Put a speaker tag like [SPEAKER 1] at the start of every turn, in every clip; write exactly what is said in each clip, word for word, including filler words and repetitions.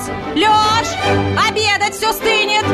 [SPEAKER 1] Лёш, обедать все стынет.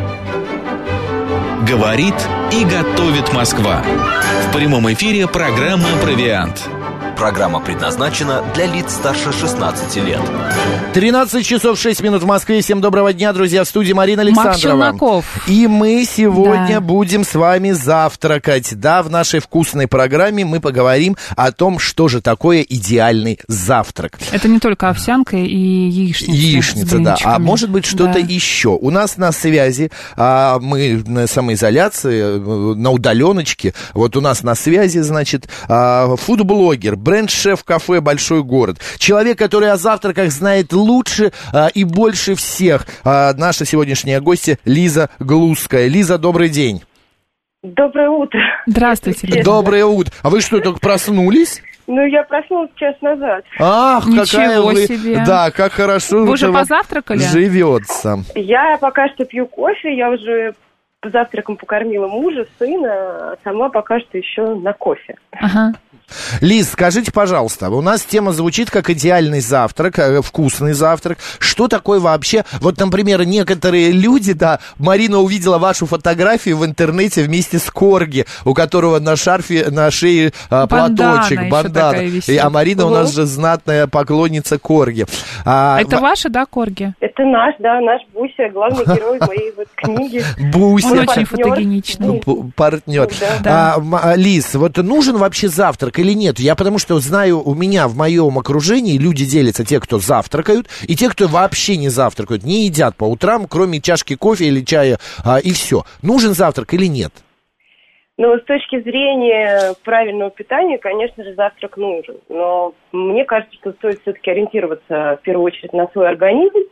[SPEAKER 2] Говорит и готовит Москва. В прямом эфире программа «Провиант».
[SPEAKER 3] Программа предназначена для лиц старше шестнадцати лет.
[SPEAKER 4] тринадцать часов шесть минут в Москве. Всем доброго дня, друзья. В студии Марина Александрова.
[SPEAKER 1] Макс Челноков.
[SPEAKER 4] И мы сегодня
[SPEAKER 1] да.
[SPEAKER 4] будем с вами завтракать. Да, в нашей вкусной программе мы поговорим о том, что же такое идеальный завтрак.
[SPEAKER 1] Это не только овсянка и яичница.
[SPEAKER 4] Яичница, да. А может быть что-то да. еще. У нас на связи, а, мы на самоизоляции, на удаленочке. Вот у нас на связи, значит, а, фудблогер, бренд-шеф кафе «Большой город». Человек, который о завтраках знает лучше а, и больше всех. А, наша сегодняшняя гостья Лиза Глузская. Лиза, добрый день.
[SPEAKER 5] Доброе утро.
[SPEAKER 1] Здравствуйте.
[SPEAKER 4] Доброе утро. А вы что, только проснулись?
[SPEAKER 5] Ну, я проснулась час назад.
[SPEAKER 4] Ах,
[SPEAKER 1] Ничего
[SPEAKER 4] какая вы...
[SPEAKER 1] себе.
[SPEAKER 4] Да, как хорошо.
[SPEAKER 1] Вы уже позавтракали?
[SPEAKER 4] Живется.
[SPEAKER 5] Я пока что пью кофе, я уже завтраком покормила мужа, сына, а сама пока что еще на кофе.
[SPEAKER 1] Ага.
[SPEAKER 4] Лиз, скажите, пожалуйста, у нас тема звучит как идеальный завтрак, вкусный завтрак. Что такое вообще? Вот, например, некоторые люди, да, Марина увидела вашу фотографию в интернете вместе с корги, у которого на шарфе, на шее а, платочек, бандана. И, а Марина угу. у нас же знатная поклонница корги. А,
[SPEAKER 1] Это
[SPEAKER 4] в...
[SPEAKER 1] ваши, да, корги?
[SPEAKER 5] Это наш, да, наш Буся, главный герой моей вот книги.
[SPEAKER 4] Буся.
[SPEAKER 1] Он очень фотогеничный.
[SPEAKER 4] Партнер.
[SPEAKER 1] Да.
[SPEAKER 4] А, Лиз, вот нужен вообще завтрак или нет? Я потому что знаю, у меня в моем окружении люди делятся, те, кто завтракают, и те, кто вообще не завтракают, не едят по утрам, кроме чашки кофе или чая, а, и все. Нужен завтрак или нет?
[SPEAKER 5] Ну, с точки зрения правильного питания, конечно же, завтрак нужен. Но мне кажется, что стоит все-таки ориентироваться в первую очередь на свой организм.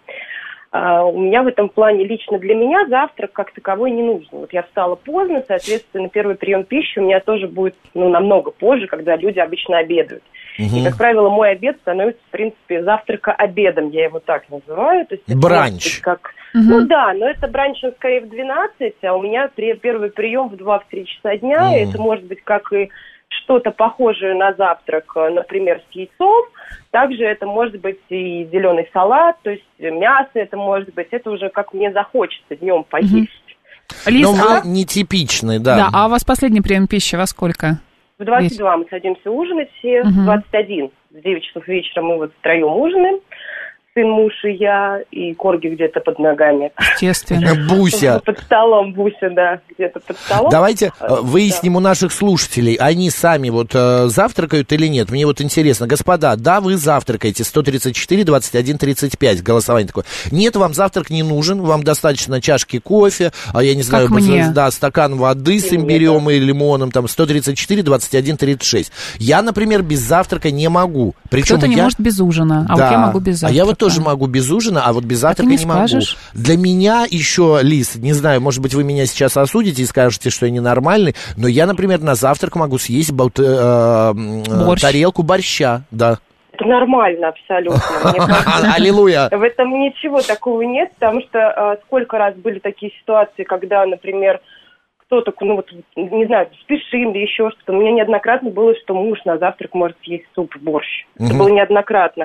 [SPEAKER 5] Uh, у меня в этом плане лично для меня завтрак как таковой не нужен. Вот я встала поздно, соответственно, первый прием пищи у меня тоже будет ну, намного позже, когда люди обычно обедают. Uh-huh. И, как правило, мой обед становится, в принципе, завтрака-обедом, я его так называю. То есть
[SPEAKER 4] бранч.
[SPEAKER 5] Как... Uh-huh. Ну да, но это бранч он скорее в двенадцать, а у меня первый прием в два-три часа дня. Uh-huh. Это может быть как и что-то похожее на завтрак, например, с яйцом. Также это может быть и зеленый салат, то есть мясо это может быть, это уже как мне захочется днем поесть.
[SPEAKER 1] Mm-hmm. Лиз,
[SPEAKER 4] но вы
[SPEAKER 1] а...
[SPEAKER 4] нетипичный, да.
[SPEAKER 1] Да, а у вас последний прием пищи во сколько?
[SPEAKER 5] В двадцать два мы садимся ужинать все,
[SPEAKER 1] mm-hmm.
[SPEAKER 5] в двадцать один, в девять часов вечера мы вот втроем ужинаем. Сын, муж и я, и корги где-то под ногами.
[SPEAKER 1] Естественно.
[SPEAKER 4] Буся.
[SPEAKER 5] Под столом Буся, да, где-то под столом.
[SPEAKER 4] Давайте выясним да. у наших слушателей, они сами вот э, завтракают или нет? Мне вот интересно, господа, да, вы завтракаете, сто тридцать четыре двадцать один тридцать пять, голосование такое. Нет, вам завтрак не нужен, вам достаточно чашки кофе, а я не знаю,
[SPEAKER 1] как мне.
[SPEAKER 4] Да, стакан воды с имбирем да. и лимоном, там, сто тридцать четыре двадцать один тридцать шесть. Я, например, без завтрака не могу. Причем
[SPEAKER 1] кто-то не
[SPEAKER 4] я...
[SPEAKER 1] может без ужина, а да. вот я могу без завтрака.
[SPEAKER 4] А я вот тоже могу без ужина, а вот без завтрака
[SPEAKER 1] не,
[SPEAKER 4] не
[SPEAKER 1] скажешь?
[SPEAKER 4] могу. Для меня еще, Лиз, не знаю, может быть, вы меня сейчас осудите и скажете, что я ненормальный, но я, например, на завтрак могу съесть бот, э,
[SPEAKER 1] Борщ.
[SPEAKER 4] тарелку борща, да.
[SPEAKER 5] Это нормально абсолютно.
[SPEAKER 4] Аллилуйя.
[SPEAKER 5] В этом ничего такого нет, потому что сколько раз были такие ситуации, когда, например, кто-то, ну вот, не знаю, спешим или еще что-то. У меня неоднократно было, что муж на завтрак может съесть суп, борщ. Это было неоднократно.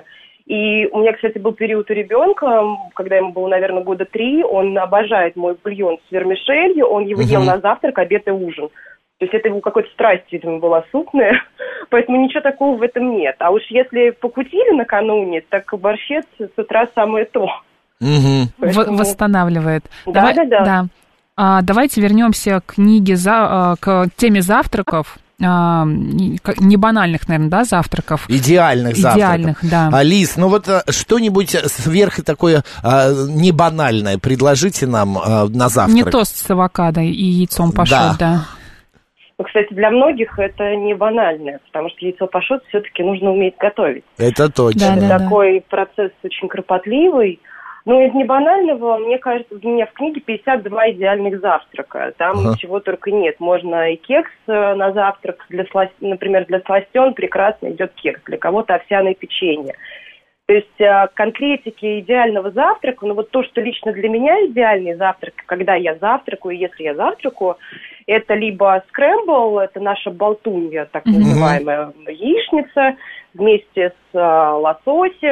[SPEAKER 5] И у меня, кстати, был период у ребенка, когда ему было, наверное, года три, он обожает мой бульон с вермишелью, он его uh-huh. ел на завтрак, обед и ужин. То есть это его какой-то страсть, видимо, была супная, поэтому ничего такого в этом нет. А уж если покутили накануне, так борщец с утра самое то.
[SPEAKER 4] Uh-huh.
[SPEAKER 5] Поэтому...
[SPEAKER 1] Восстанавливает.
[SPEAKER 5] Да,
[SPEAKER 1] Давай,
[SPEAKER 5] да, да.
[SPEAKER 1] да. А, давайте вернемся к книге, за, к теме завтраков. А, не банальных, наверное, да, завтраков.
[SPEAKER 4] Идеальных завтраков.
[SPEAKER 1] Идеальных, да.
[SPEAKER 4] Алис, ну вот что-нибудь сверх такое а, не банальное предложите нам а, на завтрак.
[SPEAKER 1] Не тост с авокадо и яйцом пашот, да. да.
[SPEAKER 5] Ну, кстати, для многих это не банально, потому что яйцо пашот все-таки нужно уметь готовить.
[SPEAKER 4] Это точно.
[SPEAKER 5] Это
[SPEAKER 1] да, да,
[SPEAKER 5] такой
[SPEAKER 1] да.
[SPEAKER 5] процесс очень кропотливый. Ну, из небанального, мне кажется, у меня в книге пятьдесят два идеальных завтрака. Там ага. чего только нет. Можно и кекс на завтрак, для сласт... например, для сластен прекрасно идет кекс, для кого-то овсяное печенье. То есть конкретики идеального завтрака, ну вот то, что лично для меня идеальный завтрак, когда я завтракаю, если я завтракаю, это либо скрэмбл, это наша болтунья, так называемая mm-hmm. яичница, вместе с лососем, с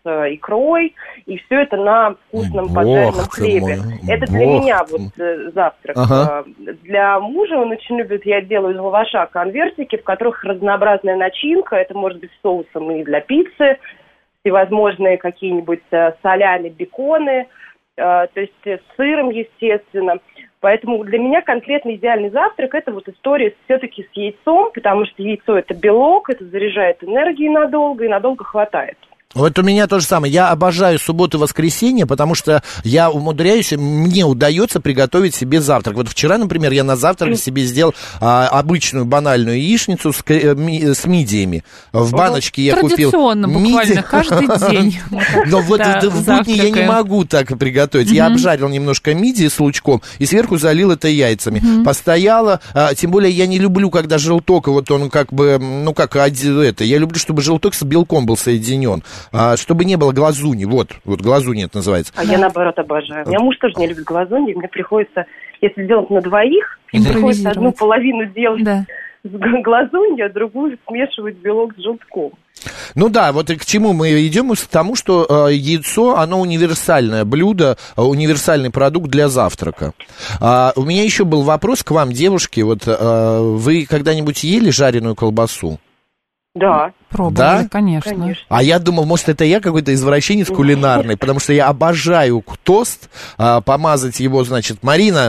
[SPEAKER 5] с икрой, и все это на вкусном поджаренном хлебе. Мой. Это для Бог. меня вот завтрак. Ага. Для мужа он очень любит, я делаю из лаваша конвертики, в которых разнообразная начинка, это может быть соусом и для пиццы, всевозможные какие-нибудь солями, беконы, то есть с сыром, естественно. Поэтому для меня конкретно идеальный завтрак – это вот история все-таки с яйцом, потому что яйцо – это белок, это заряжает энергией надолго, и надолго хватает.
[SPEAKER 4] Вот у меня то же самое. Я обожаю субботу и воскресенье, потому что я умудряюсь, мне удается приготовить себе завтрак. Вот вчера, например, я на завтрак себе сделал а, обычную банальную яичницу с, ми, с мидиями. В баночке я купил...
[SPEAKER 1] Традиционно буквально, каждый день.
[SPEAKER 4] Но вот в будни я не могу так приготовить. Я обжарил немножко мидии с лучком и сверху залил это яйцами. Постояла, тем более я не люблю, когда желток, вот он как бы, ну как это, я люблю, чтобы желток с белком был соединен. А, чтобы не было глазуни, вот, вот глазуни это называется.
[SPEAKER 5] А я наоборот обожаю. У меня муж тоже не любит глазуни, мне приходится, если делать на двоих, приходится одну половину делать да. с глазунью, а другую смешивать белок с желтком.
[SPEAKER 4] Ну да, вот и к чему мы идем, к тому, что э, яйцо, оно универсальное блюдо, э, универсальный продукт для завтрака. А, у меня еще был вопрос к вам, девушки, вот э, вы когда-нибудь ели жареную колбасу?
[SPEAKER 5] Да.
[SPEAKER 1] Пробовали, да? Конечно.
[SPEAKER 5] конечно.
[SPEAKER 4] А я думал, может, это я какой-то извращенец кулинарный, потому что я обожаю тост, а, помазать его, значит, Марина,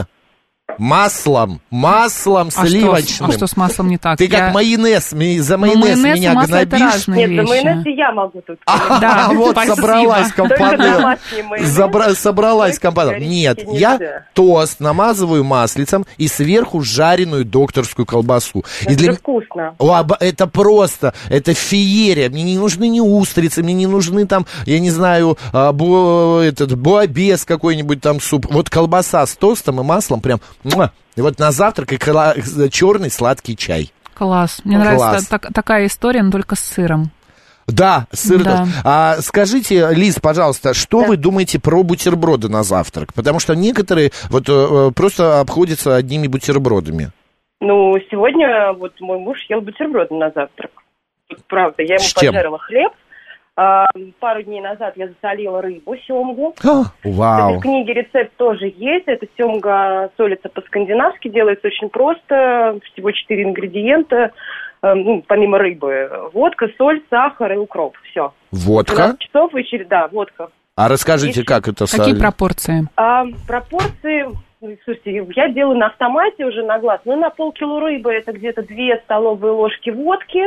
[SPEAKER 4] маслом, маслом
[SPEAKER 1] а
[SPEAKER 4] сливочным.
[SPEAKER 1] Что, а что с маслом не так?
[SPEAKER 4] Ты
[SPEAKER 1] я...
[SPEAKER 4] как майонез, за майонез, майонез меня гнобишь.
[SPEAKER 5] Нет, за майонез и я могу тут.
[SPEAKER 4] А, да, вот спасибо. Собралась компания. Забра... Собралась компания. Нет, я тост намазываю маслицем и сверху жареную докторскую колбасу.
[SPEAKER 5] Это
[SPEAKER 4] и для...
[SPEAKER 5] вкусно.
[SPEAKER 4] О, это просто, это феерия. Мне не нужны ни устрицы, мне не нужны там, я не знаю, бу... этот буабес какой-нибудь там суп. Вот колбаса с тостом и маслом прям... И вот на завтрак и кла- черный сладкий чай.
[SPEAKER 1] Класс. Мне Класс. нравится так, такая история, но только с сыром.
[SPEAKER 4] Да, сыр.
[SPEAKER 1] Да.
[SPEAKER 4] А скажите, Лиз, пожалуйста, что да. вы думаете про бутерброды на завтрак? Потому что некоторые вот просто обходятся одними бутербродами.
[SPEAKER 5] Ну, сегодня вот мой муж ел бутерброды на завтрак. Правда, я ему поджарила хлеб. А, пару дней назад я засолила рыбу, семгу.
[SPEAKER 4] А, вау.
[SPEAKER 5] В книге рецепт тоже есть. Эта семга солится по-скандинавски, делается очень просто. Всего четыре ингредиента. Ну, помимо рыбы. Водка, соль, сахар и укроп. Все.
[SPEAKER 4] Водка?
[SPEAKER 5] двенадцать часов и через... Да, водка.
[SPEAKER 4] А расскажите, и... как это соль?
[SPEAKER 1] Какие пропорции?
[SPEAKER 5] А, пропорции... Слушайте, я делаю на автомате уже на глаз. Ну, на полкило рыбы это где-то две столовые ложки водки,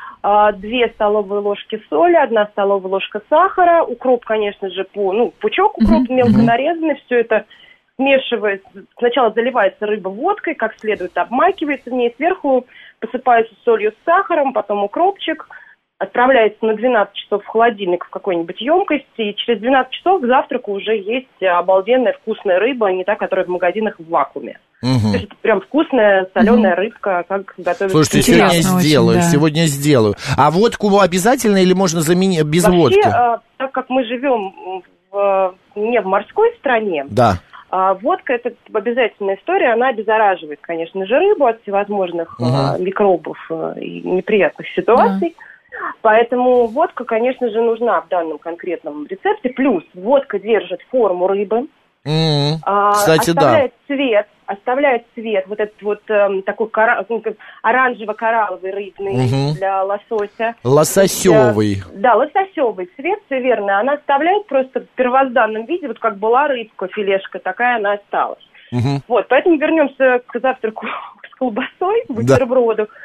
[SPEAKER 5] две столовые ложки соли, одна столовая ложка сахара, укроп, конечно же, по, ну, пучок укроп mm-hmm. мелко нарезанный, все это смешивается, сначала заливается рыба водкой, как следует обмакивается в ней, сверху посыпается солью с сахаром, потом укропчик, отправляется на двенадцать часов в холодильник в какой-нибудь емкости, и через двенадцать часов к завтраку уже есть обалденная вкусная рыба, не та, которая в магазинах в вакууме. Угу. То есть это прям вкусная соленая угу. рыбка, как готовить.
[SPEAKER 4] Слушайте, сегодня сделаю, очень, да. сегодня сделаю. А водку обязательно или можно заменить без
[SPEAKER 5] Вообще,
[SPEAKER 4] водки?
[SPEAKER 5] А, так как мы живем в, не в морской стране,
[SPEAKER 4] да.
[SPEAKER 5] а, водка это обязательная история, она обеззараживает, конечно же, рыбу от всевозможных угу. а, микробов а, и неприятных ситуаций. Да. Поэтому водка, конечно же, нужна в данном конкретном рецепте. Плюс водка держит форму рыбы.
[SPEAKER 4] Mm-hmm.
[SPEAKER 5] А,
[SPEAKER 4] Кстати,
[SPEAKER 5] оставляет
[SPEAKER 4] да.
[SPEAKER 5] цвет, оставляет цвет, вот этот вот эм, такой кора... оранжево-коралловый рыбный mm-hmm. для лосося.
[SPEAKER 4] Лососевый.
[SPEAKER 5] Да, лососевый цвет, все верно. Она оставляет просто в первозданном виде, вот как была рыбка, филешка, такая она осталась. Mm-hmm. Вот, поэтому вернемся к завтраку с колбасой, бутерброду. Да.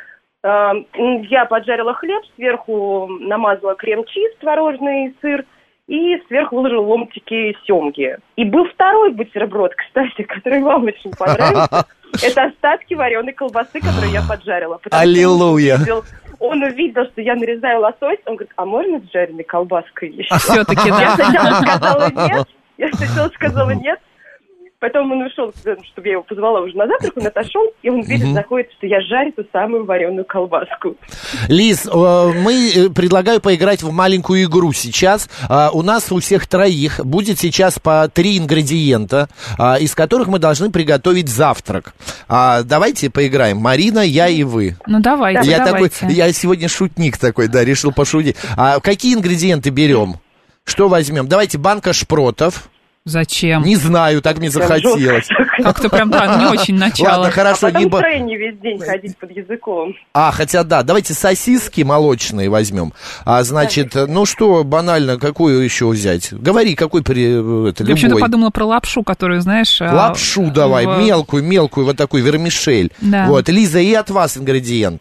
[SPEAKER 5] Я поджарила хлеб, сверху намазала крем-чиз, творожный сыр, и сверху выложила ломтики семги. И был второй бутерброд, кстати, который вам очень понравился. Это остатки вареной колбасы, которую я поджарила.
[SPEAKER 4] Аллилуйя!
[SPEAKER 5] Он увидел, что я нарезаю лосось, он говорит, а можно с жареной колбаской еще?
[SPEAKER 1] Все-таки, да.
[SPEAKER 5] Я сначала сказала нет, я сначала сказала нет. Потом он ушел, чтобы я его позвала уже на завтрак, он отошел, и он видит, угу. заходит, что я жарю ту самую вареную колбаску.
[SPEAKER 4] Лиз, мы предлагаю поиграть в маленькую игру сейчас. У нас у всех троих будет сейчас по три ингредиента, из которых мы должны приготовить завтрак. Давайте поиграем. Марина, я и вы.
[SPEAKER 1] Ну, давайте,
[SPEAKER 4] я
[SPEAKER 1] давайте.
[SPEAKER 4] Такой, я сегодня шутник такой, да, решил пошутить. А какие ингредиенты берем? Что возьмем? Давайте банка шпротов.
[SPEAKER 1] Зачем?
[SPEAKER 4] Не знаю, так мне захотелось.
[SPEAKER 1] Как-то прям, да, не очень начало.
[SPEAKER 4] Ладно, хорошо.
[SPEAKER 5] А потом
[SPEAKER 4] не...
[SPEAKER 5] в тройне весь день ходить под языком.
[SPEAKER 4] А, хотя да, давайте сосиски молочные возьмем. А, значит, ну что, банально, какую еще взять? Говори, какой при... это,
[SPEAKER 1] Я вообще-то
[SPEAKER 4] любой.
[SPEAKER 1] подумала про лапшу, которую, знаешь...
[SPEAKER 4] Лапшу давай,
[SPEAKER 1] в...
[SPEAKER 4] мелкую, мелкую, вот такую, вермишель.
[SPEAKER 1] Да.
[SPEAKER 4] Вот, Лиза, и от вас ингредиент.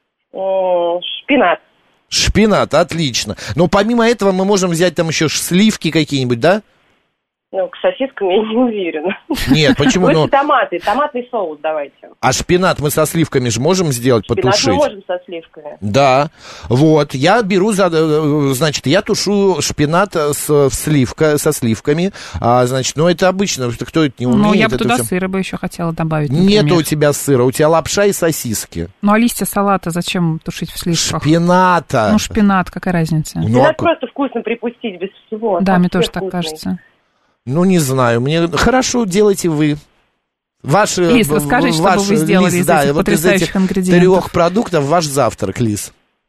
[SPEAKER 5] Шпинат.
[SPEAKER 4] Шпинат, отлично. Но помимо этого мы можем взять там еще сливки какие-нибудь, да?
[SPEAKER 5] Ну, к сосискам я не уверена.
[SPEAKER 4] Нет, почему?
[SPEAKER 5] Лучше
[SPEAKER 4] Ну...
[SPEAKER 5] томаты, томатный соус давайте.
[SPEAKER 4] А шпинат мы со сливками же можем сделать,
[SPEAKER 5] Шпинат
[SPEAKER 4] потушить?
[SPEAKER 5] мы можем со сливками.
[SPEAKER 4] Да, вот, я беру, за, значит, я тушу шпинат с сливка, со сливками, а, значит, ну, это обычно, кто это не умеет.
[SPEAKER 1] Ну, я бы
[SPEAKER 4] это
[SPEAKER 1] туда
[SPEAKER 4] все...
[SPEAKER 1] сыра бы еще хотела добавить, например.
[SPEAKER 4] Нет у тебя сыра, у тебя лапша и сосиски.
[SPEAKER 1] Ну, а листья салата зачем тушить в сливках?
[SPEAKER 4] Шпината.
[SPEAKER 1] Ну, шпинат, какая разница?
[SPEAKER 4] Ну,
[SPEAKER 5] Шпинат
[SPEAKER 4] а...
[SPEAKER 5] просто вкусно припустить без всего.
[SPEAKER 1] Да,
[SPEAKER 5] Там
[SPEAKER 1] мне
[SPEAKER 5] все
[SPEAKER 1] тоже так
[SPEAKER 5] вкусные.
[SPEAKER 1] кажется.
[SPEAKER 4] Ну, не знаю, мне... Хорошо, делайте вы. Ваши,
[SPEAKER 1] Лиз, расскажите, что бы вы сделали
[SPEAKER 4] Лиз,
[SPEAKER 1] из
[SPEAKER 4] да,
[SPEAKER 1] этих
[SPEAKER 4] вот
[SPEAKER 1] потрясающих
[SPEAKER 4] из этих
[SPEAKER 1] ингредиентов.
[SPEAKER 4] трех продуктов ваш завтрак, Лиз.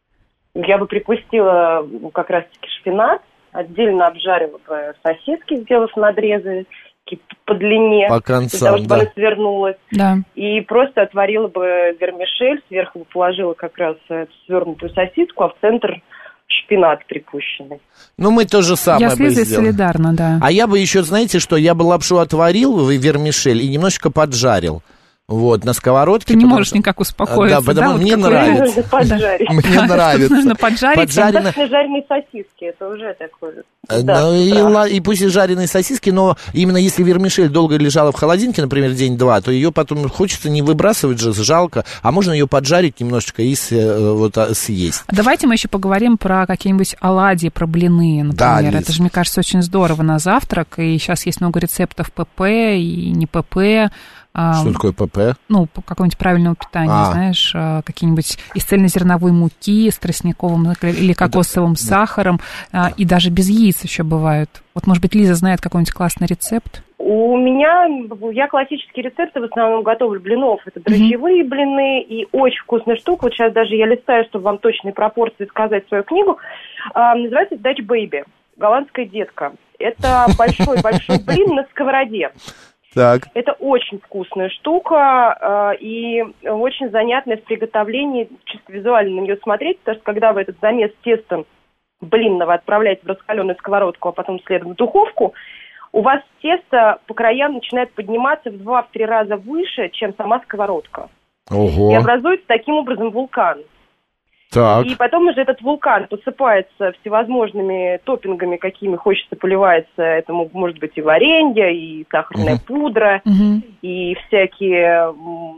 [SPEAKER 5] Я бы припустила ну, как раз-таки шпинат, отдельно обжарила бы сосиски, сделав надрезы такие по длине,
[SPEAKER 4] По
[SPEAKER 5] для того,
[SPEAKER 4] концам,
[SPEAKER 5] чтобы
[SPEAKER 4] да.
[SPEAKER 5] она свернулась.
[SPEAKER 1] Да.
[SPEAKER 5] И просто отварила бы вермишель, сверху бы положила как раз эту свернутую сосиску, а в центр шпинат припущенный.
[SPEAKER 4] Ну, мы то же самое
[SPEAKER 1] Я с
[SPEAKER 4] бы
[SPEAKER 1] Лизой
[SPEAKER 4] сделали.
[SPEAKER 1] солидарна, да.
[SPEAKER 4] А я бы еще, знаете что, я бы лапшу отварил, в вермишель, и немножечко поджарил. Вот, на сковородке.
[SPEAKER 1] Ты не
[SPEAKER 4] потому
[SPEAKER 1] можешь
[SPEAKER 4] что-
[SPEAKER 1] никак успокоиться,
[SPEAKER 4] Да, потому
[SPEAKER 1] вот
[SPEAKER 4] мне
[SPEAKER 1] какой-
[SPEAKER 4] нравится.
[SPEAKER 5] Нужно поджарить.
[SPEAKER 4] Мне нравится.
[SPEAKER 1] Нужно поджарить.
[SPEAKER 4] Поджарено-
[SPEAKER 5] Достаточно жареные сосиски, это уже такое.
[SPEAKER 4] Э,
[SPEAKER 5] Да,
[SPEAKER 4] ну, и,
[SPEAKER 5] да.
[SPEAKER 4] ла- и пусть и жареные сосиски, но именно если вермишель долго лежала в холодильнике, например, день-два, то ее потом хочется не выбрасывать же, жалко, а можно ее поджарить немножечко и с- э, вот, а, съесть.
[SPEAKER 1] Давайте мы еще поговорим про какие-нибудь оладьи, про блины,
[SPEAKER 4] Да,
[SPEAKER 1] например.
[SPEAKER 4] Лиз.
[SPEAKER 1] Это же, мне кажется, очень здорово на завтрак. И сейчас есть много рецептов ПП и не ПП. а,
[SPEAKER 4] Что такое ПП?
[SPEAKER 1] Ну, по- какого-нибудь правильного питания,
[SPEAKER 4] А.
[SPEAKER 1] знаешь, а, какие-нибудь из цельнозерновой муки с тростниковым или кокосовым сахаром, а, и даже без яиц еще бывают. Вот, может быть, Лиза знает какой-нибудь классный рецепт?
[SPEAKER 5] У меня, я классические рецепты в основном готовлю блинов. Это дрожжевые блины и очень вкусная штука. Вот сейчас даже я листаю, чтобы вам точные пропорции сказать свою книгу. А, называется Dutch Baby, голландская детка. Это большой-большой блин на сковороде.
[SPEAKER 4] Так.
[SPEAKER 5] Это очень вкусная штука э, и очень занятная в приготовлении, чисто визуально на нее смотреть, потому что когда вы этот замес теста блинного отправляете в раскаленную сковородку, а потом следом в духовку, у вас тесто по краям начинает подниматься в два-три раза выше, чем сама сковородка.
[SPEAKER 4] Ого.
[SPEAKER 5] И образуется таким образом вулкан.
[SPEAKER 4] Так.
[SPEAKER 5] И потом уже этот вулкан посыпается всевозможными топпингами, какими хочется, поливается. Это может быть и варенье, и сахарная
[SPEAKER 4] Мгм.
[SPEAKER 5] пудра,
[SPEAKER 1] Мгм.
[SPEAKER 5] и всякие м,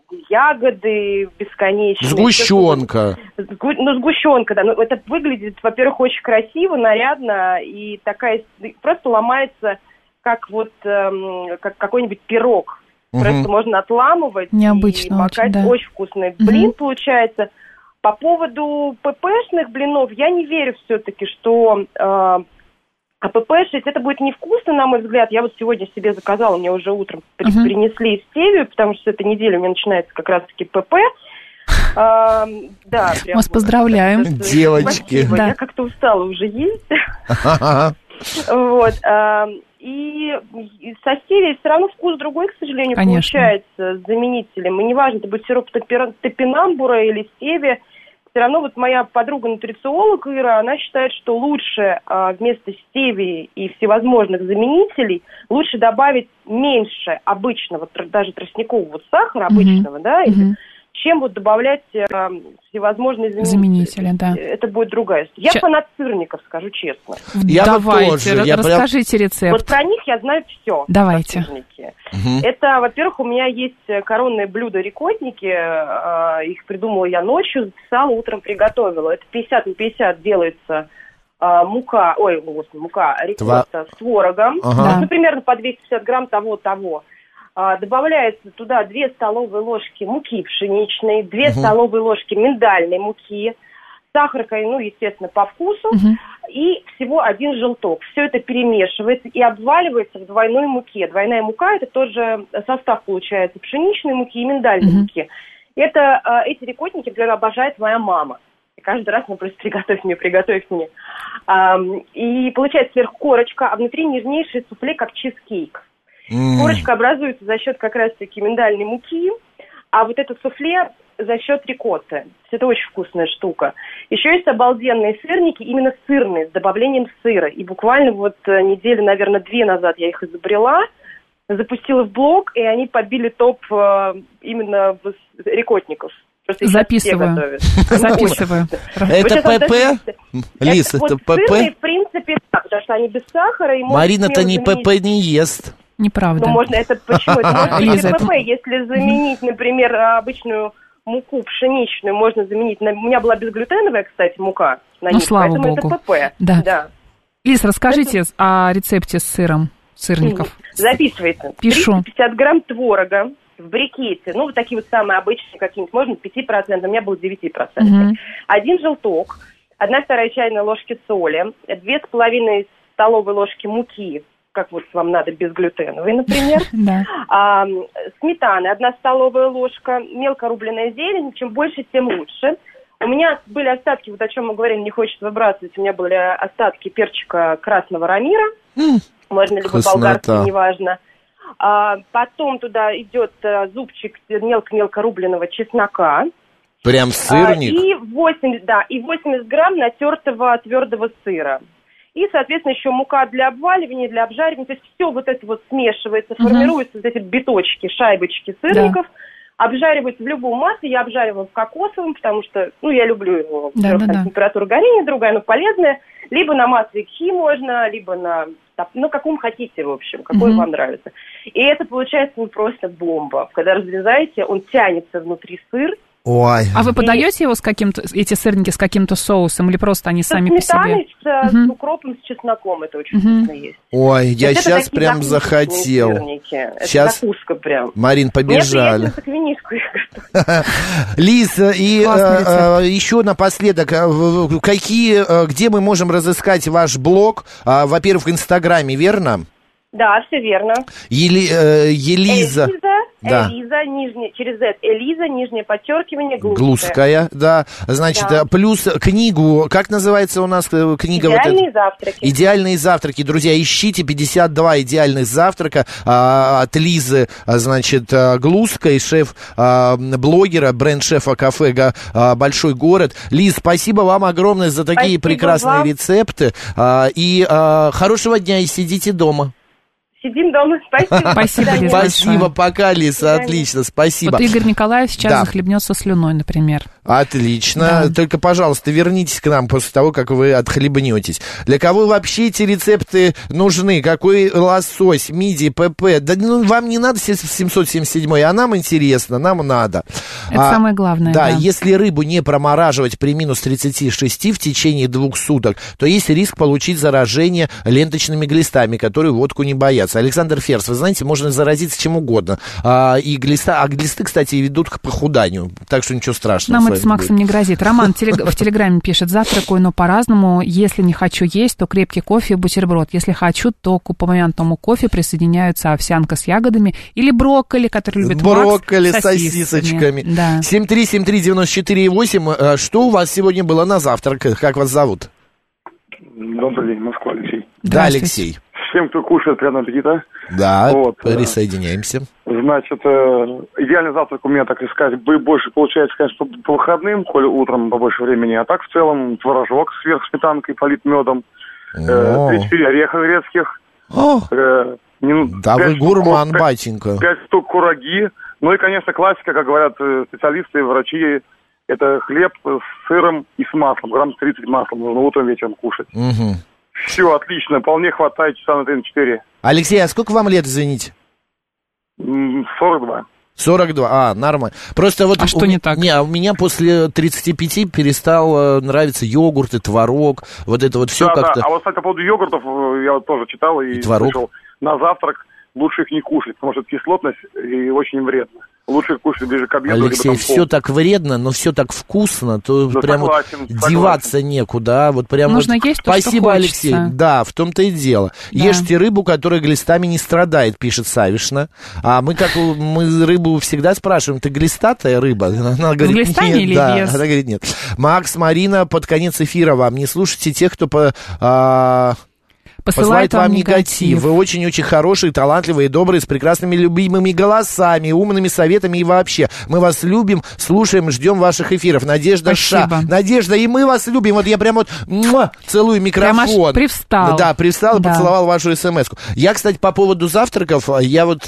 [SPEAKER 5] ягоды бесконечные.
[SPEAKER 4] Сгущенка.
[SPEAKER 5] Сгу- Ну, сгущенка, да. Ну, это выглядит, во-первых, очень красиво, нарядно, и такая просто ломается, как вот эм, как какой-нибудь пирог.
[SPEAKER 4] Мгм.
[SPEAKER 5] Просто можно отламывать.
[SPEAKER 1] Необычно
[SPEAKER 5] и
[SPEAKER 1] очень, да.
[SPEAKER 5] Очень вкусный
[SPEAKER 1] Мгм.
[SPEAKER 5] блин получается. По поводу ППшных блинов, я не верю все-таки, что э, а ППшить это будет невкусно, на мой взгляд. Я вот сегодня себе заказала, мне уже утром при-
[SPEAKER 1] Мгм.
[SPEAKER 5] принесли стевию, потому что с этой недели у меня начинается как раз-таки ПП. А, да, прям
[SPEAKER 1] Вас
[SPEAKER 5] вот.
[SPEAKER 1] поздравляем.
[SPEAKER 5] Это-
[SPEAKER 4] Девочки.
[SPEAKER 5] Спасибо,
[SPEAKER 1] Да.
[SPEAKER 5] я как-то устала уже есть.
[SPEAKER 4] Ага.
[SPEAKER 5] Вот. а, И и со стевией все равно вкус другой, к сожалению,
[SPEAKER 1] Конечно.
[SPEAKER 5] получается с заменителем. И неважно, это будет сироп топи- топинамбура или стевия. Все равно вот моя подруга-нутрициолог Ира, она считает, что лучше а, вместо стевии и всевозможных заменителей лучше добавить меньше обычного, тр- даже тростникового сахара
[SPEAKER 1] Мгм.
[SPEAKER 5] обычного, да, или-
[SPEAKER 1] Мгм.
[SPEAKER 5] чем вот добавлять а, всевозможные заменители.
[SPEAKER 1] Заменители, да.
[SPEAKER 5] Это будет другая история. Я
[SPEAKER 1] Ща-
[SPEAKER 5] фанат сырников, скажу честно.
[SPEAKER 4] Я бы
[SPEAKER 1] Давайте,
[SPEAKER 4] тоже,
[SPEAKER 1] ра-
[SPEAKER 4] я прям-
[SPEAKER 1] расскажите рецепт.
[SPEAKER 5] Вот про них я знаю все.
[SPEAKER 1] Давайте.
[SPEAKER 4] Мгм.
[SPEAKER 5] Это, во-первых, у меня есть коронное блюдо рикотники. э, Их придумала я ночью, записала, утром приготовила. Это пятьдесят на пятьдесят делается э, мука, ой, господи, мука, рикотта с творогом.
[SPEAKER 4] Ага.
[SPEAKER 1] Да.
[SPEAKER 5] Ну, примерно по двести пятьдесят грамм того-того. А, добавляется туда две столовые ложки муки пшеничной, две
[SPEAKER 4] Мгм.
[SPEAKER 5] столовые ложки миндальной муки, сахар, ну, естественно, по вкусу,
[SPEAKER 1] Мгм.
[SPEAKER 5] и всего один желток. Все это перемешивается и обваливается в двойной муке. Двойная мука – это тоже состав, получается, пшеничной муки и миндальной
[SPEAKER 1] Мгм.
[SPEAKER 5] муки. Это, э, эти рикотники, например, обожает моя мама. И каждый раз, ну, просто приготовь мне, приготовь мне. А, и получается сверху корочка, а внутри нежнейшее суфле, как чизкейк. Mm. Корочка образуется за счет как раз-таки миндальной муки, а вот это суфле за счет рикотты. Это очень вкусная штука. Еще есть обалденные сырники, именно сырные, с добавлением сыра. И буквально вот недели, наверное, две назад я их изобрела, запустила в блог, и они побили топ э, именно рикотников.
[SPEAKER 1] Записываю. Записываю.
[SPEAKER 4] Это ПП? Лиз, это ПП?
[SPEAKER 5] Сырные, в принципе, да, потому что они без сахара.
[SPEAKER 4] Марина-то не ПП не ест.
[SPEAKER 1] Неправда.
[SPEAKER 5] Ну, можно это почему? Это может быть ПП, если заменить, например, обычную муку пшеничную, можно заменить. У меня была безглютеновая, кстати, мука. На
[SPEAKER 1] ну,
[SPEAKER 5] них,
[SPEAKER 1] слава
[SPEAKER 5] поэтому
[SPEAKER 1] богу.
[SPEAKER 5] Это ПП.
[SPEAKER 1] Да.
[SPEAKER 5] Да.
[SPEAKER 1] Лиз, расскажите это... о рецепте с сыром, сырников.
[SPEAKER 5] Записывайте.
[SPEAKER 1] Пишу.
[SPEAKER 5] триста пятьдесят грамм творога в брикете. Ну, вот такие вот самые обычные какие-нибудь. Можно пять процентов, у меня было девять процентов. Угу. Один желток, одна вторая чайная ложки соли, две с половиной столовой ложки муки, как вот вам надо, безглютеновой, например.
[SPEAKER 1] Да.
[SPEAKER 5] А, сметаны, одна столовая ложка, мелко рубленая зелень, чем больше, тем лучше. У меня были остатки, вот о чем мы говорим, не хочется выбрасывать, у меня были остатки перчика красного рамира, mm. можно любой болгарский, неважно. А, потом туда идет а, зубчик мелко-мелко рубленого чеснока.
[SPEAKER 4] Прям сырник?
[SPEAKER 5] А, и восемьдесят, да, и восемьдесят грамм натертого твердого сыра. И, соответственно, еще мука для обваливания, для обжаривания. То есть все вот это вот смешивается, uh-huh. формируются вот эти биточки, шайбочки сырников, да. обжариваются в любом масле. Я обжариваю в кокосовом, потому что, ну, я люблю его. Да, да, да. Температура горения другая, но полезная. Либо на масле кхи можно, либо на, ну, каком хотите, в общем, какой uh-huh. вам нравится. И это получается ну, просто бомба. Когда разрезаете, он тянется внутри сыр.
[SPEAKER 4] Ой.
[SPEAKER 1] А вы подаете его с каким-то, эти сырники с каким-то соусом, или просто они
[SPEAKER 5] с
[SPEAKER 1] сами по себе?
[SPEAKER 5] С сметаной, с uh-huh. укропом, с чесноком, это очень uh-huh. вкусно есть.
[SPEAKER 4] Ой, я вот сейчас прям захотел.
[SPEAKER 5] Это
[SPEAKER 4] сейчас...
[SPEAKER 5] закуска прям.
[SPEAKER 4] Марин, побежали.
[SPEAKER 5] Мне приятно, винишку я готовлю.
[SPEAKER 4] Лиз, и а, а, еще напоследок, какие, где мы можем разыскать ваш блог? А, во-первых, в Инстаграме, верно?
[SPEAKER 5] Да, все верно.
[SPEAKER 4] Ели, э, Елиза.
[SPEAKER 5] Элиза,
[SPEAKER 4] да.
[SPEAKER 5] Элиза, нижняя, через Z, Элиза, нижнее подчеркивание, Глузская.
[SPEAKER 4] Глузская, да. Значит, да. плюс книгу, как называется у нас книга?
[SPEAKER 5] «Идеальные
[SPEAKER 4] вот
[SPEAKER 5] завтраки».
[SPEAKER 4] «Идеальные завтраки». Друзья, ищите пятьдесят два идеальных завтрака а, от Лизы, значит, Глузской, шеф-блогера, бренд-шефа кафе а, «Большой город». Лиз, спасибо вам огромное за такие спасибо прекрасные вам. рецепты. А, и а, хорошего дня, и сидите дома.
[SPEAKER 5] Сидим дома. Спасибо.
[SPEAKER 1] Спасибо,
[SPEAKER 4] Спасибо, пока, Лиса, отлично, спасибо.
[SPEAKER 1] Вот Игорь Николаев сейчас
[SPEAKER 4] да.
[SPEAKER 1] захлебнется слюной, например.
[SPEAKER 4] Отлично. Да. Только, пожалуйста, вернитесь к нам после того, как вы отхлебнетесь. Для кого вообще эти рецепты нужны? Какой лосось, мидии, ПП? Да ну, вам не надо семьсот семьдесят семь, а нам интересно, нам надо.
[SPEAKER 1] Это
[SPEAKER 4] а,
[SPEAKER 1] самое главное.
[SPEAKER 4] Да,
[SPEAKER 1] да,
[SPEAKER 4] если рыбу не промораживать при минус тридцать шесть в течение двух суток, то есть риск получить заражение ленточными глистами, которые водку не боятся. Александр Ферс, вы знаете, можно заразиться чем угодно. А, и глиста, а глисты, кстати, ведут к похуданию. Так что ничего страшного.
[SPEAKER 1] Нам это с Максом будет. Не грозит. Роман в Телеграме пишет: завтракаю, но по-разному. Если не хочу есть, то крепкий кофе и бутерброд. Если хочу, то к упомянутому кофе присоединяются овсянка с ягодами или брокколи, который любит
[SPEAKER 4] брокколи
[SPEAKER 1] Макс,
[SPEAKER 4] с сосисочками.
[SPEAKER 1] Да.
[SPEAKER 4] семь три семь три девять четыре восемь. Что у вас сегодня было на завтрак? Как вас зовут?
[SPEAKER 6] Добрый день, Москва, Алексей.
[SPEAKER 4] Да, Алексей.
[SPEAKER 6] Всем, кто кушает, приятного аппетита.
[SPEAKER 4] Да,
[SPEAKER 6] вот,
[SPEAKER 4] присоединяемся.
[SPEAKER 6] Значит, идеальный завтрак у меня, так сказать, больше получается, конечно, по выходным, коли утром побольше времени, а так в целом творожок сверх сметанкой полит медом, три-четыре ореха грецких. Э, не,
[SPEAKER 4] да вы гурман, штук, батенька.
[SPEAKER 6] Пять штук кураги. Ну и, конечно, классика, как говорят специалисты, врачи, это хлеб с сыром и с маслом. Грамм тридцать маслом нужно утром, вечером кушать.
[SPEAKER 4] Угу.
[SPEAKER 6] Все, отлично, вполне хватает часа на три четыре.
[SPEAKER 4] Алексей, а сколько вам лет, извините?
[SPEAKER 6] сорок два.
[SPEAKER 4] сорок два, а, нормально. Просто вот
[SPEAKER 1] а что
[SPEAKER 4] у,
[SPEAKER 1] не так?
[SPEAKER 4] Не, у меня после тридцати пяти перестал нравиться йогурт и творог, вот это вот все
[SPEAKER 6] да,
[SPEAKER 4] как-то...
[SPEAKER 6] Да, а вот, кстати, по поводу йогуртов, я вот тоже читал и, и
[SPEAKER 4] творог.
[SPEAKER 6] слышал, на завтрак лучше их не кушать, потому что это кислотность и очень вредно. Лучше их кушать ближе к обеду.
[SPEAKER 4] Алексей, все так вредно, но все так вкусно, то
[SPEAKER 6] да,
[SPEAKER 4] прям
[SPEAKER 6] согласен,
[SPEAKER 4] вот
[SPEAKER 6] согласен.
[SPEAKER 4] деваться некуда. Вот прям
[SPEAKER 1] Нужно
[SPEAKER 4] вот...
[SPEAKER 1] есть то,
[SPEAKER 4] Спасибо,
[SPEAKER 1] что
[SPEAKER 4] Алексей.
[SPEAKER 1] хочется.
[SPEAKER 4] Да, в том-то и дело.
[SPEAKER 1] Да.
[SPEAKER 4] Ешьте рыбу, которая глистами не страдает, пишет Савишна. А мы как мы рыбу всегда спрашиваем, ты глистатая рыба? Она говорит,
[SPEAKER 1] глистами
[SPEAKER 4] нет,
[SPEAKER 1] или
[SPEAKER 4] да.
[SPEAKER 1] без?
[SPEAKER 4] Она говорит, нет. Макс, Марина, под конец эфира вам. Не слушайте тех, кто по... А...
[SPEAKER 1] Посылает,
[SPEAKER 4] посылает вам негатив. Вы очень-очень хорошие, талантливые, добрые, с прекрасными, любимыми голосами, умными советами и вообще. Мы вас любим, слушаем, ждем ваших эфиров. Надежда Ша. Надежда, и мы вас любим. Вот я прям вот муа, целую микрофон.
[SPEAKER 1] Прям аж привстал.
[SPEAKER 4] Да, привстал и
[SPEAKER 1] да.
[SPEAKER 4] поцеловал вашу смс-ку. Я, кстати, по поводу завтраков, я вот,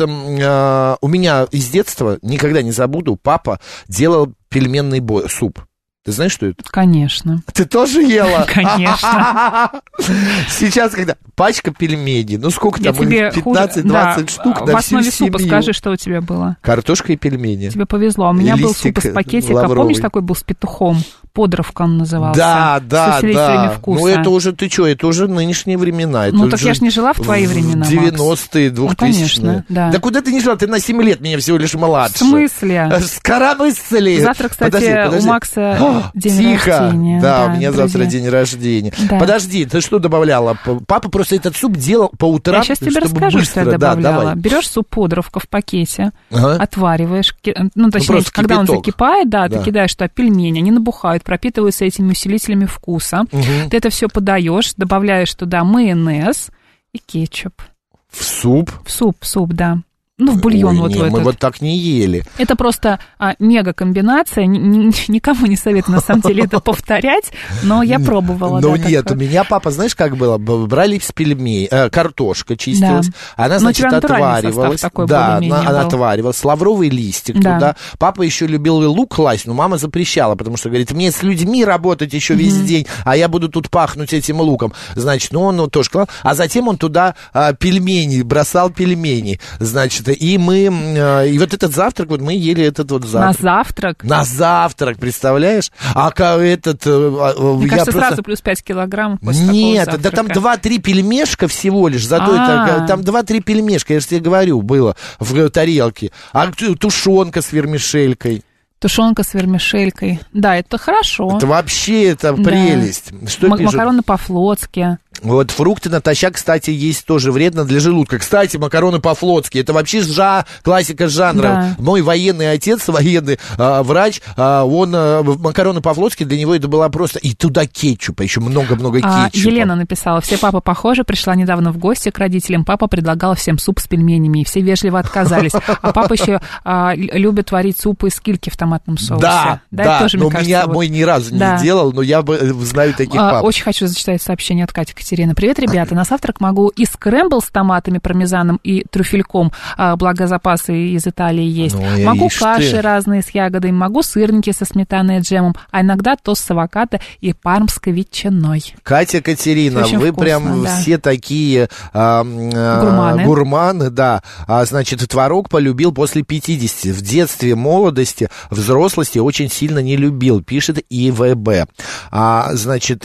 [SPEAKER 4] э, у меня из детства, никогда не забуду, папа делал пельменный бой, суп. Ты знаешь, что это?
[SPEAKER 1] Конечно.
[SPEAKER 4] Ты тоже ела?
[SPEAKER 1] Конечно.
[SPEAKER 4] Сейчас, когда пачка пельменей, ну сколько
[SPEAKER 1] Я
[SPEAKER 4] там, пятнадцать-двадцать да, штук на
[SPEAKER 1] в основе
[SPEAKER 4] всю
[SPEAKER 1] супа
[SPEAKER 4] семью.
[SPEAKER 1] скажи, что у тебя было.
[SPEAKER 4] Картошка и пельмени.
[SPEAKER 1] Тебе повезло. У меня был
[SPEAKER 4] Листик
[SPEAKER 1] суп из пакетика.
[SPEAKER 4] лавровый.
[SPEAKER 1] Помнишь, такой был с петухом? Подровка он назывался.
[SPEAKER 4] Да, да, да.
[SPEAKER 1] Вкуса.
[SPEAKER 4] Ну это уже, ты что, это уже нынешние времена. Это
[SPEAKER 1] ну так я ж не жила в твои времена, Макс.
[SPEAKER 4] девяностые, двухтысячные.
[SPEAKER 1] Ну, конечно, да.
[SPEAKER 4] Да куда ты не жила? Ты на семь лет меня всего лишь младше.
[SPEAKER 1] В смысле?
[SPEAKER 4] Скоромысли.
[SPEAKER 1] Завтра, кстати, подожди, подожди. У Макса
[SPEAKER 4] О,
[SPEAKER 1] день
[SPEAKER 4] тихо.
[SPEAKER 1] рождения.
[SPEAKER 4] Да,
[SPEAKER 1] Да,
[SPEAKER 4] у меня
[SPEAKER 1] друзья.
[SPEAKER 4] завтра день рождения.
[SPEAKER 1] Да.
[SPEAKER 4] Подожди, ты что добавляла? Папа просто этот суп делал по утрам,
[SPEAKER 1] я сейчас тебе
[SPEAKER 4] чтобы
[SPEAKER 1] расскажу,
[SPEAKER 4] быстро.
[SPEAKER 1] что я добавляла.
[SPEAKER 4] Да, давай.
[SPEAKER 1] Берешь суп подровка в пакете,
[SPEAKER 4] ага.
[SPEAKER 1] отвариваешь, ну, точнее,
[SPEAKER 4] ну,
[SPEAKER 1] когда
[SPEAKER 4] кипяток.
[SPEAKER 1] он закипает, да,
[SPEAKER 4] да,
[SPEAKER 1] ты кидаешь туда пельмени, они набухают, пропитываются этими усилителями вкуса.
[SPEAKER 4] Угу.
[SPEAKER 1] Ты это все подаешь, добавляешь туда майонез и кетчуп.
[SPEAKER 4] В суп?
[SPEAKER 1] В суп, в суп, да. Ну, в бульон.
[SPEAKER 4] Ой,
[SPEAKER 1] вот
[SPEAKER 4] не,
[SPEAKER 1] в этот.
[SPEAKER 4] мы вот так не ели.
[SPEAKER 1] Это просто а, мега-комбинация. Ни, ни, никому не советую, на самом деле, это повторять, но я пробовала.
[SPEAKER 4] Ну,
[SPEAKER 1] да,
[SPEAKER 4] нет,
[SPEAKER 1] такое.
[SPEAKER 4] у меня папа, знаешь, как было? Брали с пельмей, э, картошка чистилась,
[SPEAKER 1] Да.
[SPEAKER 4] она,
[SPEAKER 1] Но
[SPEAKER 4] значит,
[SPEAKER 1] у тебя натуральный
[SPEAKER 4] отваривалась.
[SPEAKER 1] состав такой
[SPEAKER 4] Да, она,
[SPEAKER 1] более-менее
[SPEAKER 4] она
[SPEAKER 1] был.
[SPEAKER 4] отваривалась, лавровый листик
[SPEAKER 1] Да.
[SPEAKER 4] туда. Папа еще любил и лук класть, но мама запрещала, потому что, говорит, мне с людьми работать еще весь
[SPEAKER 1] Мгм.
[SPEAKER 4] день, а я буду тут пахнуть этим луком. Значит, ну, он ну, тоже клал. А затем он туда а, пельмени, бросал пельмени, значит, и мы... И вот этот завтрак, вот мы ели этот вот завтрак.
[SPEAKER 1] На завтрак?
[SPEAKER 4] На завтрак, представляешь? А как этот...
[SPEAKER 1] Мне
[SPEAKER 4] я
[SPEAKER 1] кажется,
[SPEAKER 4] просто...
[SPEAKER 1] сразу плюс пять килограмм после
[SPEAKER 4] Нет,
[SPEAKER 1] такого
[SPEAKER 4] да там
[SPEAKER 1] завтрака.
[SPEAKER 4] два-три пельмешка всего лишь, зато
[SPEAKER 1] А.
[SPEAKER 4] это, там два-три пельмешка, я же тебе говорю, было в тарелке. А тушенка с вермишелькой.
[SPEAKER 1] Тушенка с вермишелькой. Да, это хорошо.
[SPEAKER 4] Это вообще, это
[SPEAKER 1] Да.
[SPEAKER 4] прелесть. Что
[SPEAKER 1] М-
[SPEAKER 4] пишут?
[SPEAKER 1] макароны по-флотски.
[SPEAKER 4] Вот фрукты натощак, кстати, есть тоже вредно для желудка. Кстати, макароны по-флотски, это вообще жа, классика жанра.
[SPEAKER 1] Да.
[SPEAKER 4] Мой военный отец, военный а, врач, а, он а, макароны по-флотски, для него это была просто... И туда кетчупа, еще много-много
[SPEAKER 1] А,
[SPEAKER 4] кетчупа.
[SPEAKER 1] Елена написала, все папы похожи, пришла недавно в гости к родителям, папа предлагал всем суп с пельменями, и все вежливо отказались. А папа еще а, любит варить супы из кильки в томатном соусе.
[SPEAKER 4] Да, да,
[SPEAKER 1] это тоже,
[SPEAKER 4] но
[SPEAKER 1] мне кажется,
[SPEAKER 4] меня
[SPEAKER 1] вот...
[SPEAKER 4] мой ни разу
[SPEAKER 1] Да.
[SPEAKER 4] не делал, но я бы знаю таких
[SPEAKER 1] А,
[SPEAKER 4] пап.
[SPEAKER 1] Очень хочу зачитать сообщение от Кати Катерины. Привет, ребята. На завтрак могу и скрэмбл с томатами, пармезаном и трюфельком, а, благо запасы из Италии есть.
[SPEAKER 4] Ну, я
[SPEAKER 1] Могу
[SPEAKER 4] ишь
[SPEAKER 1] каши
[SPEAKER 4] ты.
[SPEAKER 1] разные с ягодами, могу сырники со сметаной и джемом, а иногда тост с авокадо и пармской ветчиной.
[SPEAKER 4] Катя Катерина,
[SPEAKER 1] Очень
[SPEAKER 4] вы
[SPEAKER 1] вкусно,
[SPEAKER 4] прям
[SPEAKER 1] да.
[SPEAKER 4] все такие а, а,
[SPEAKER 1] Гурманы.
[SPEAKER 4] гурманы, да. А, значит, творог полюбил после пятидесяти. В детстве, молодости, взрослости очень сильно не любил, пишет ИВБ. А, значит...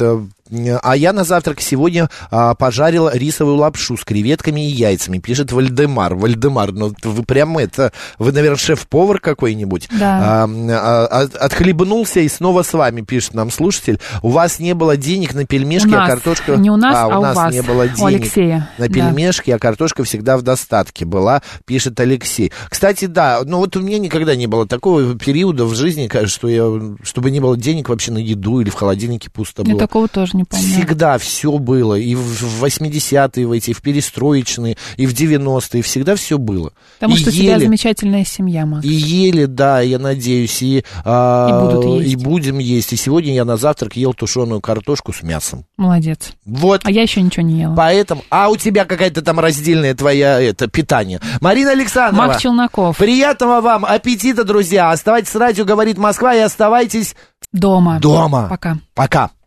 [SPEAKER 4] А я на завтрак сегодня а, пожарил рисовую лапшу с креветками и яйцами, пишет Вальдемар. Вальдемар, ну вы прям это, вы, наверное, шеф-повар какой-нибудь.
[SPEAKER 1] Да.
[SPEAKER 4] А, а, отхлебнулся и снова с вами, пишет нам слушатель. У вас не было денег на пельмешки,
[SPEAKER 1] У нас.
[SPEAKER 4] а картошка...
[SPEAKER 1] Не у нас,
[SPEAKER 4] а,
[SPEAKER 1] а
[SPEAKER 4] у
[SPEAKER 1] у
[SPEAKER 4] нас
[SPEAKER 1] вас.
[SPEAKER 4] не было
[SPEAKER 1] У
[SPEAKER 4] денег
[SPEAKER 1] Алексея.
[SPEAKER 4] на
[SPEAKER 1] Да.
[SPEAKER 4] пельмешки, а картошка всегда в достатке была, пишет Алексей. Кстати, да, ну вот у меня никогда не было такого периода в жизни, что я, чтобы не было денег вообще на еду или в холодильнике пусто
[SPEAKER 1] Я
[SPEAKER 4] было.
[SPEAKER 1] такого тоже не помню.
[SPEAKER 4] Всегда все было, и в восьмидесятые в эти, и в перестроечные, и в девяностые, всегда все было.
[SPEAKER 1] Потому
[SPEAKER 4] и
[SPEAKER 1] что у тебя замечательная семья, Макс.
[SPEAKER 4] И ели, да, я надеюсь, и, а,
[SPEAKER 1] И будут есть.
[SPEAKER 4] и будем есть. И сегодня я на завтрак ел тушеную картошку с мясом.
[SPEAKER 1] Молодец.
[SPEAKER 4] Вот.
[SPEAKER 1] А я еще ничего не ела.
[SPEAKER 4] Поэтому, а у тебя какая-то там раздельная твоя, это, питание. Марина Александровна.
[SPEAKER 1] Макс Челноков.
[SPEAKER 4] Приятного вам аппетита, друзья. Оставайтесь с радио «Говорит Москва» и оставайтесь
[SPEAKER 1] Дома.
[SPEAKER 4] дома.
[SPEAKER 1] Пока.
[SPEAKER 4] Пока.